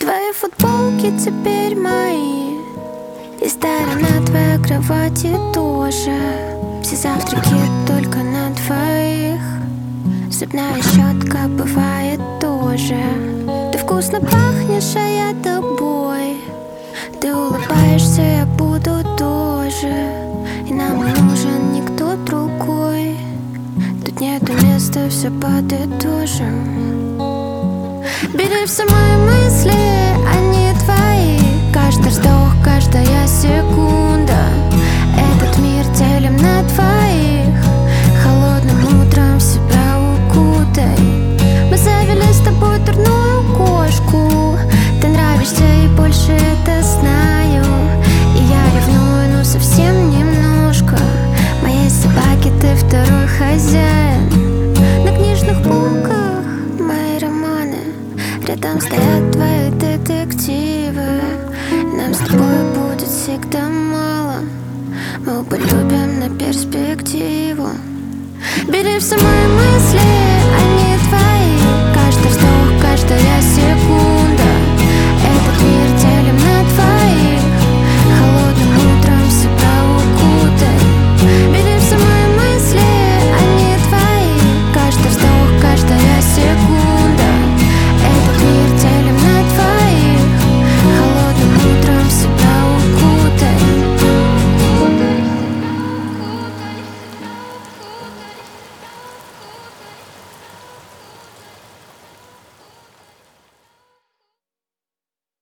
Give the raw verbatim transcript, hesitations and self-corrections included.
Твои футболки теперь мои, и старая на твоей кровати тоже. Все завтраки только на двоих, зубная щетка бывает тоже. Ты вкусно пахнешь, а я тобой. Ты улыбаешься, я буду тоже. И нам не нужен никто другой. Тут нету места, все подытожим. Бери все мои мысли, они твои. Каждый вздох, каждая секунда. Этот мир делим на двоих. Холодным утром в себя укутай. Мы завели с тобой дурную кошку. Ты нравишься и больше это знаю. И я ревную, но совсем немножко. Моей собаки ты второй хозяин. На книжных полках мои романы, рядом стоят твои детективы. Нам с тобой будет всегда мало. Мы оба любим на перспективу. Бери все мои мысли,